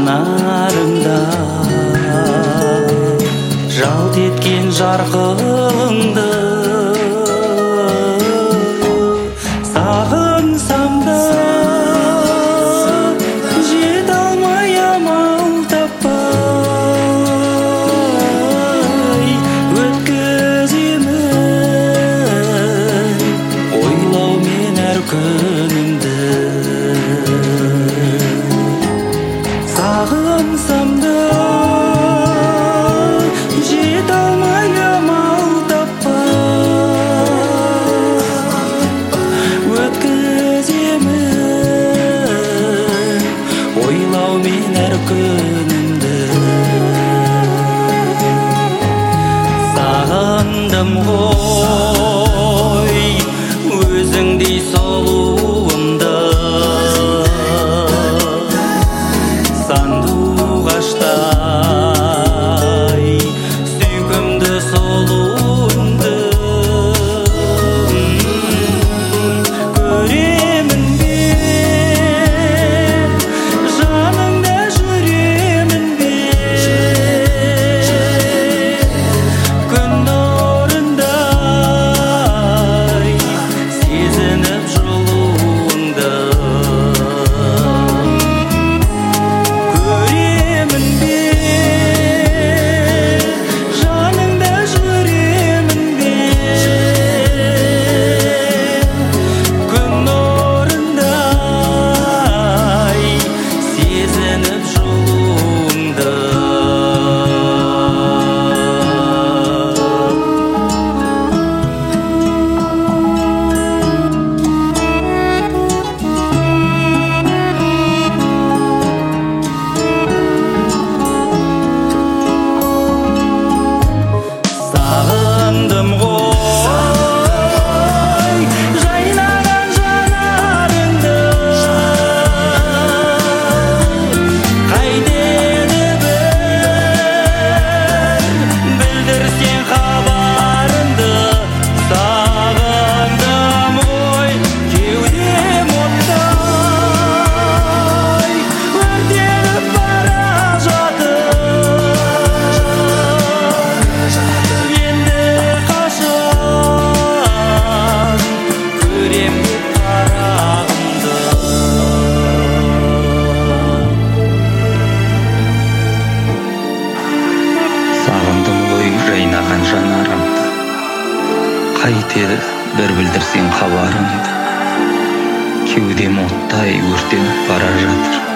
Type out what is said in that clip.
жанарыңда жалт еткен жарқылыңды сағынсам да жете алмай амал таппай өткіземін ойлаумен әр күнімді. Сағынсам да жете алмай амал таппай өткіземін ойлаумен әр күнімді. Сағындым ғой өзіңдей сұлуымды, сандуғаштай сүйкімді сұлуыңды көремін бе, жаныңда жүремін бе, күн нұрындай сезініп жылуыңды. Көремін бе, жаныңда жүремін бе, күн нұрындай сезініп жылуыңды. Сағындым ғой жайнаған жанарыңды, қайтеді білдірсең хабарыңды. Сағындым ғой кеудем оттай өртеніп бара жатыр. Енді қашан көрем деп қарағымды. Сағындым ғой жайнаған жанарымды, қайтеді бір білдірсең хабарыңды. Кеудем оттай өртеніп бара жатыр.